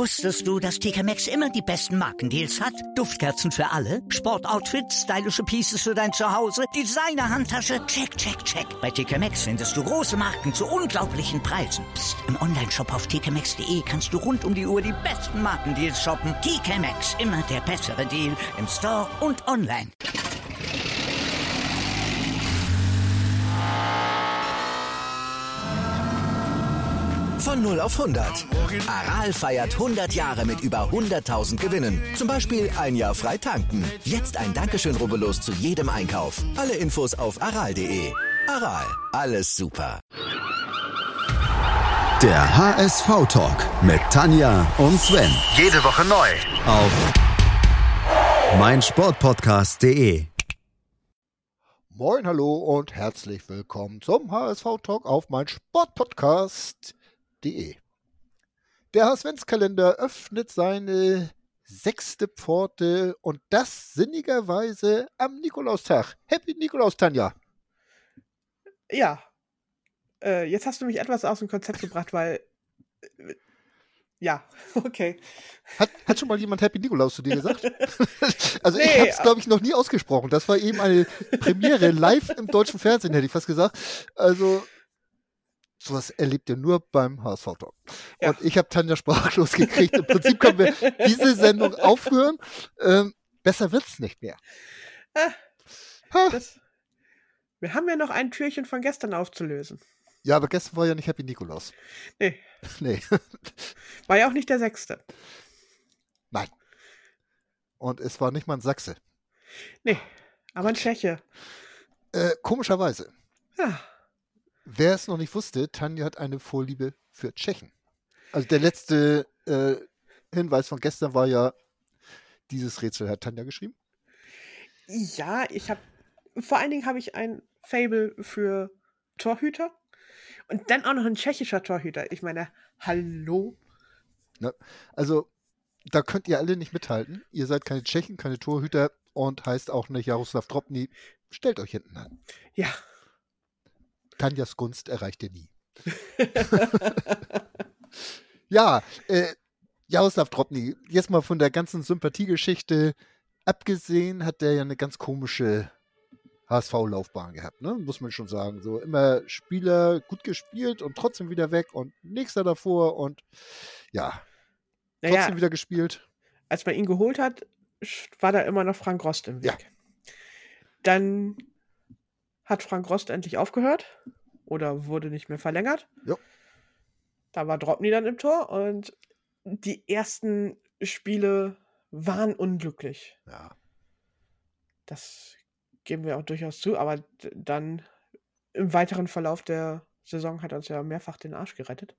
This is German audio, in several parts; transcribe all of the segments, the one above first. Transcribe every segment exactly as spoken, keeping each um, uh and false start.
Wusstest du, dass T K Maxx immer die besten Markendeals hat? Duftkerzen für alle, Sportoutfits, stylische Pieces für dein Zuhause, Designer-Handtasche, check, check, check. Bei T K Maxx findest du große Marken zu unglaublichen Preisen. Psst. Im Onlineshop auf t k maxx punkt d e kannst du rund um die Uhr die besten Markendeals shoppen. T K Maxx, immer der bessere Deal im Store und online. Von null auf hundert. Aral feiert hundert Jahre mit über hunderttausend Gewinnen. Zum Beispiel ein Jahr frei tanken. Jetzt ein Dankeschön, rubbellos zu jedem Einkauf. Alle Infos auf aral punkt de. Aral, alles super. Der H S V-Talk mit Tanja und Sven. Jede Woche neu. Auf meinsportpodcast punkt de. Moin, hallo und herzlich willkommen zum H S V-Talk auf meinsportpodcast punkt de. Der H S V-Kalender öffnet seine sechste Pforte und das sinnigerweise am Nikolaustag. Happy Nikolaus, Tanja. Ja, äh, jetzt hast du mich etwas aus dem Konzept gebracht, weil, äh, ja, okay. Hat, hat schon mal jemand Happy Nikolaus zu dir gesagt? Also Nee, ich habe es, äh, glaube ich, noch nie ausgesprochen. Das war eben eine Premiere live im deutschen Fernsehen, hätte ich fast gesagt. Also sowas erlebt ihr nur beim H S V-Talk. Ja. Und ich habe Tanja sprachlos gekriegt. Im Prinzip können wir diese Sendung aufhören. Ähm, besser wird's nicht mehr. Ah, Ha. das, wir haben ja noch ein Türchen von gestern aufzulösen. Ja, aber gestern war ja nicht Happy Nikolaus. Nee, Nee. war ja auch nicht der sechste. Nein. Und es war nicht mal ein Sachse. Nee, aber ein Tscheche. Äh, komischerweise. Ja, Wer es noch nicht wusste, Tanja hat eine Vorliebe für Tschechen. Also der letzte äh, Hinweis von gestern war ja, dieses Rätsel hat Tanja geschrieben. ja, ich habe, vor allen Dingen habe ich ein Faible für Torhüter und dann auch noch ein tschechischer Torhüter. Ich meine, hallo? Ne? Also da könnt ihr alle nicht mithalten. Ihr seid keine Tschechen, keine Torhüter und heißt auch nicht Jaroslav Drobny. Stellt euch hinten an. Ja. Tanjas Gunst erreicht ihr nie. Ja, äh, Jaroslav Drobny, jetzt mal von der ganzen Sympathiegeschichte abgesehen, hat der ja eine ganz komische H S V-Laufbahn gehabt, ne? Muss man schon sagen. So immer Spieler gut gespielt und trotzdem wieder weg und nächster davor und ja, trotzdem Naja, wieder gespielt. als man ihn geholt hat, sch- war da immer noch Frank Rost im Weg. Ja. Dann hat Frank Rost endlich aufgehört oder wurde nicht mehr verlängert. Jo. Da war Drobny dann im Tor und die ersten Spiele waren unglücklich. Ja. Das geben wir auch durchaus zu, aber d- dann im weiteren Verlauf der Saison hat er uns ja mehrfach den Arsch gerettet.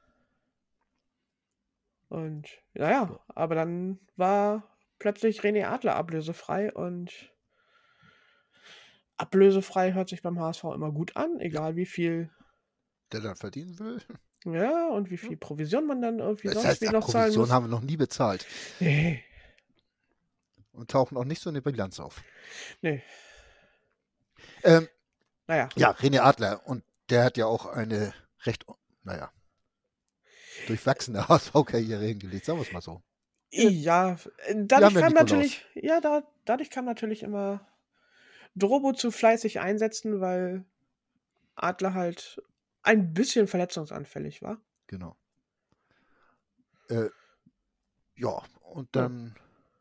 Und naja, aber dann war plötzlich René Adler ablösefrei und ablösefrei hört sich beim H S V immer gut an, egal wie viel, Der dann verdienen will. ja, und wie viel Provision man dann irgendwie Das sonst heißt, wie ja, noch zahlen Provision muss. haben wir noch nie bezahlt Nee, und tauchen auch nicht so in der Bilanz auf. nee, Ähm, naja. ja, René Adler und der hat ja auch eine recht, naja, durchwachsene H S V-Karriere hingelegt, sagen wir es mal so. Ja, äh, Wir dadurch haben ja kam Nikolaus. natürlich, ja, da, dadurch kam natürlich immer Drobo zu fleißig einsetzen, weil Adler halt ein bisschen verletzungsanfällig war. Genau. Äh, ja, und Ja. dann,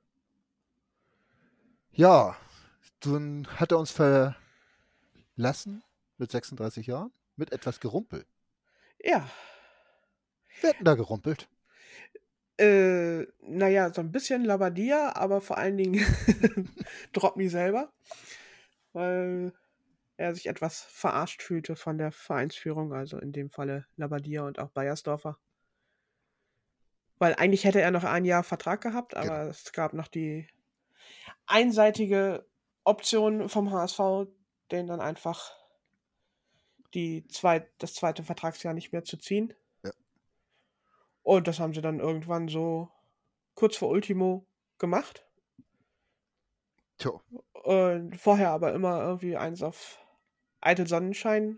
ja, dann hat er uns verlassen mit sechsunddreißig Jahren, mit etwas Gerumpel. Ja, Wer hat denn da gerumpelt? äh, naja, so ein bisschen Labadia, aber vor allen Dingen Drobny selber, weil er sich etwas verarscht fühlte von der Vereinsführung, also in dem Falle Labadia und auch Beiersdorfer. Weil eigentlich hätte er noch ein Jahr Vertrag gehabt, aber Genau. es gab noch die einseitige Option vom H S V, den dann einfach die zweit, das zweite Vertragsjahr nicht mehr zu ziehen. Ja. Und das haben sie dann irgendwann so kurz vor Ultimo gemacht. Tja, Und vorher aber immer irgendwie eins auf eitel Sonnenschein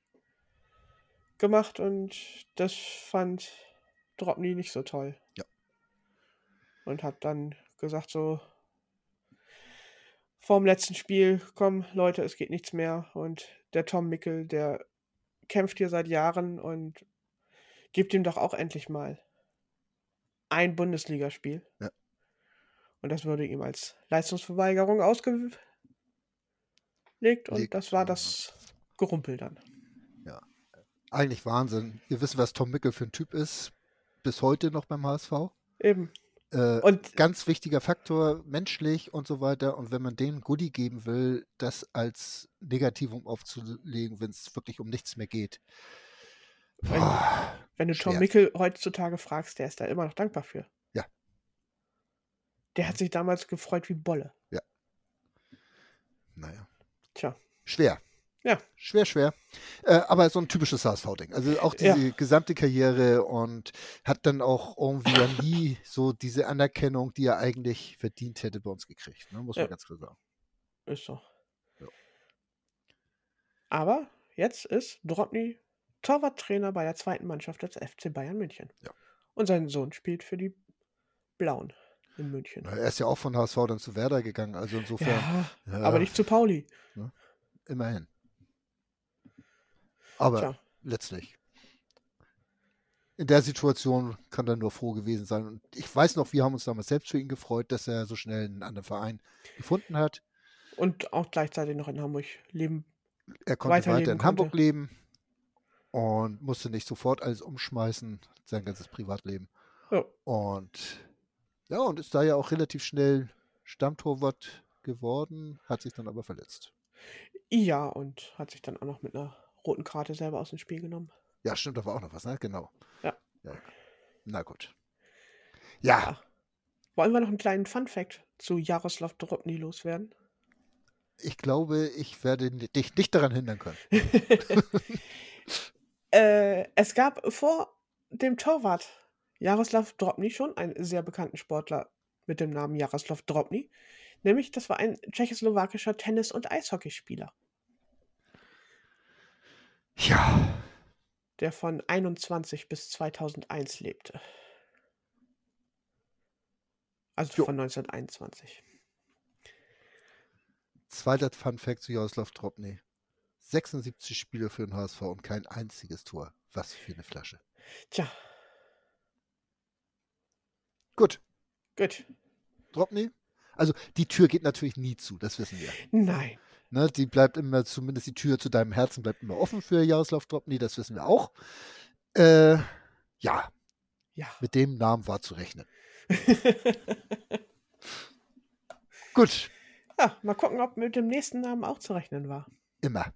gemacht und das fand Drobny nicht so toll. Ja. und hat dann gesagt so, vorm letzten Spiel, komm Leute, es geht nichts mehr. Und der Tom Mickel, der kämpft hier seit Jahren und gibt ihm doch auch endlich mal ein Bundesligaspiel. Ja. Und das wurde ihm als Leistungsverweigerung ausgelegt und Legt, das war ja. das Gerumpel dann. Ja. Eigentlich Wahnsinn. Ihr wisst, was Tom Mickel für ein Typ ist. Bis heute noch beim H S V. Eben. Äh, Und ganz wichtiger Faktor, menschlich und so weiter. Und wenn man dem Goodie geben will, das als Negativum aufzulegen, wenn es wirklich um nichts mehr geht. wenn, Boah, wenn du Tom schwer. Mickel heutzutage fragst, der ist da immer noch dankbar für. Ja. Der hat sich damals gefreut wie Bolle. Naja. Tja. Schwer. Ja. Schwer, schwer. Äh, aber so ein typisches H S V-Ding. Also auch diese Ja. gesamte Karriere und hat dann auch irgendwie ja nie so diese Anerkennung, die er eigentlich verdient hätte, bei uns gekriegt. Ne? Muss man Ja. ganz klar sagen. Ist so. Ja. Aber jetzt ist Drobny Torwarttrainer bei der zweiten Mannschaft des F C Bayern München. Ja. Und sein Sohn spielt für die Blauen in München. Na, er ist ja auch von H S V dann zu Werder gegangen. Also insofern, Ja, ja, aber nicht zu Pauli. immerhin. Aber Tja. letztlich. In der Situation kann er nur froh gewesen sein. Und ich weiß noch, wir haben uns damals selbst für ihn gefreut, dass er so schnell einen anderen Verein gefunden hat. Und auch gleichzeitig noch in Hamburg leben. Er konnte Weiterleben weiter in konnte. Hamburg leben und musste nicht sofort alles umschmeißen, sein ganzes Privatleben. Ja. Und ja, und ist da ja auch relativ schnell Stammtorwart geworden, hat sich dann aber verletzt. Ja, und hat sich dann auch noch mit einer roten Karte selber aus dem Spiel genommen. Ja, stimmt, da war auch noch was, ne? Genau. Ja. ja. Na gut. Ja, Ja. Wollen wir noch einen kleinen Funfact zu Jaroslav Drobny loswerden? ich glaube, ich werde dich nicht daran hindern können. äh, es gab vor dem Torwart Jaroslav Drobny schon einen sehr bekannten Sportler mit dem Namen Jaroslav Drobny. Nämlich, das war ein tschechoslowakischer Tennis- und Eishockeyspieler, Ja, der von einundzwanzig bis zweitausendeins lebte. Also Jo. von neunzehnhunderteinundzwanzig. zweiter Funfact zu Jaroslav Drobny. sechsundsiebzig Spiele für den H S V und kein einziges Tor. Was für eine Flasche. Tja, Gut, gut. Drobny. Also die Tür geht natürlich nie zu, das wissen wir. Nein. Ne, die bleibt immer, zumindest die Tür zu deinem Herzen bleibt immer offen für Jaroslav Drobny, das wissen wir auch. Äh, ja, Ja. mit dem Namen war zu rechnen. Gut, Ja, mal gucken, ob mit dem nächsten Namen auch zu rechnen war. immer.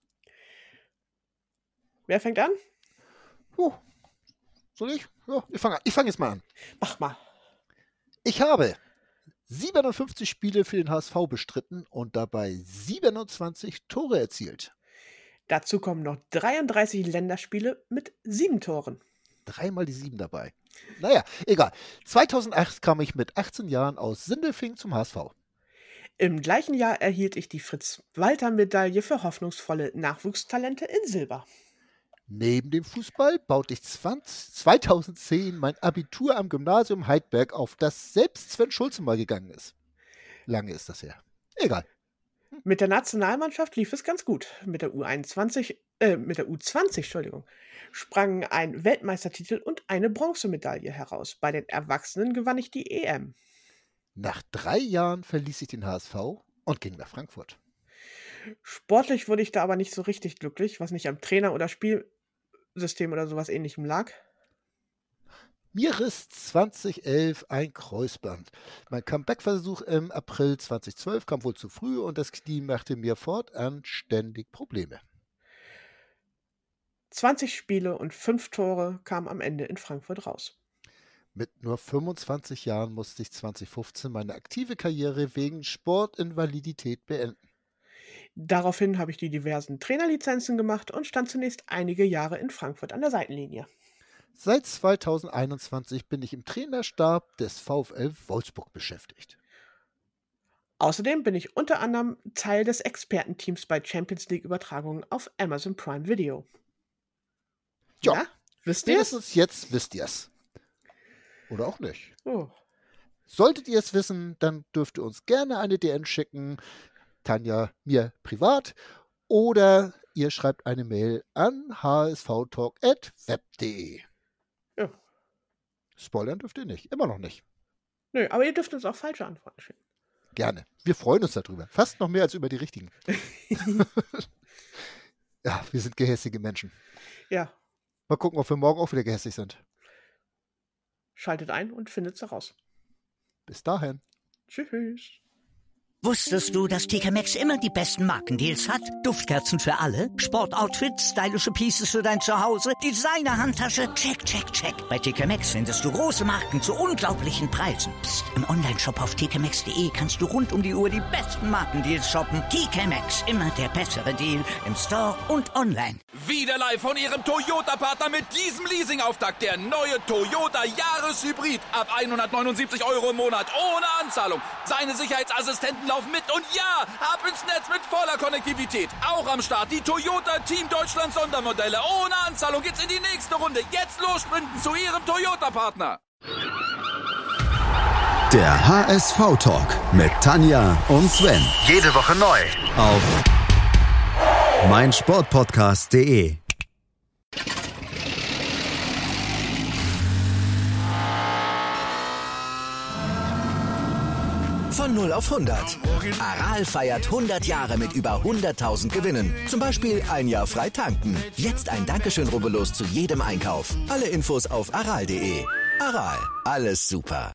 Wer fängt an? Huh. Soll ich? Ja, ich fange ich fang jetzt mal an. Mach mal. Ich habe siebenundfünfzig Spiele für den H S V bestritten und dabei siebenundzwanzig Tore erzielt. Dazu kommen noch dreiunddreißig Länderspiele mit sieben Toren. Dreimal die sieben dabei. Naja, egal. zweitausendacht kam ich mit achtzehn Jahren aus Sindelfingen zum H S V. Im gleichen Jahr erhielt ich die Fritz-Walter-Medaille für hoffnungsvolle Nachwuchstalente in Silber. Neben dem Fußball baute ich zwanzig, zweitausendzehn mein Abitur am Gymnasium Heidberg auf, das selbst Sven Schulze mal gegangen ist. Lange ist das her. Egal. Mit der Nationalmannschaft lief es ganz gut. Mit der U einundzwanzig, äh, mit der U zwanzig, Entschuldigung, sprangen ein Weltmeistertitel und eine Bronzemedaille heraus. Bei den Erwachsenen gewann ich die E M. Nach drei Jahren verließ ich den H S V und ging nach Frankfurt. Sportlich wurde ich da aber nicht so richtig glücklich, was nicht am Trainer oder Spielsystem oder sowas ähnlichem lag. Mir riss zweitausendelf ein Kreuzband. Mein Comeback-Versuch im April zweitausendzwölf kam wohl zu früh und das Knie machte mir fortan ständig Probleme. zwanzig Spiele und fünf Tore kamen am Ende in Frankfurt raus. Mit nur fünfundzwanzig Jahren musste ich zweitausendfünfzehn meine aktive Karriere wegen Sportinvalidität beenden. Daraufhin habe ich die diversen Trainerlizenzen gemacht und stand zunächst einige Jahre in Frankfurt an der Seitenlinie. Seit zweitausendeinundzwanzig bin ich im Trainerstab des VfL Wolfsburg beschäftigt. Außerdem bin ich unter anderem Teil des Expertenteams bei Champions League-Übertragungen auf Amazon Prime Video. Ja, Ja, wisst ihr es? spätestens jetzt wisst ihr es. Oder auch nicht. Oh. Solltet ihr es wissen, dann dürft ihr uns gerne eine D M schicken, Tanja mir privat, oder ihr schreibt eine Mail an h s v talk at web punkt de. Ja. Spoilern dürft ihr nicht, immer noch nicht. Nö, aber ihr dürft uns auch falsche Antworten schicken. Gerne. Wir freuen uns darüber. Fast noch mehr als über die richtigen. Ja, wir sind gehässige Menschen. Ja. Mal gucken, ob wir morgen auch wieder gehässig sind. Schaltet ein und findet's heraus. Bis dahin. Tschüss. Wusstest du, dass T K Maxx immer die besten Markendeals hat? Duftkerzen für alle, Sportoutfits, stylische Pieces für dein Zuhause, Designer-Handtasche, check, check, check. Bei T K Maxx findest du große Marken zu unglaublichen Preisen. Psst. Im Onlineshop auf t k maxx punkt de kannst du rund um die Uhr die besten Markendeals shoppen. T K Maxx, immer der bessere Deal im Store und online. Wieder live von Ihrem Toyota-Partner mit diesem Leasing-Auftakt. Der neue Toyota Jahreshybrid. Ab hundertneunundsiebzig Euro im Monat. Ohne Anzahlung. Seine Sicherheitsassistenten laufen mit. Und ja, ab ins Netz mit voller Konnektivität. Auch am Start die Toyota Team Deutschland Sondermodelle. Ohne Anzahlung geht's in die nächste Runde. Jetzt los sprinten zu Ihrem Toyota-Partner. Der H S V-Talk mit Tanja und Sven. Jede Woche neu. Auf meinsportpodcast punkt de. Von null auf hundert. Aral feiert hundert Jahre mit über hunderttausend Gewinnen. Zum Beispiel ein Jahr frei tanken. Jetzt ein Dankeschön, rubbellos zu jedem Einkauf. Alle Infos auf aral punkt de. Aral, alles super.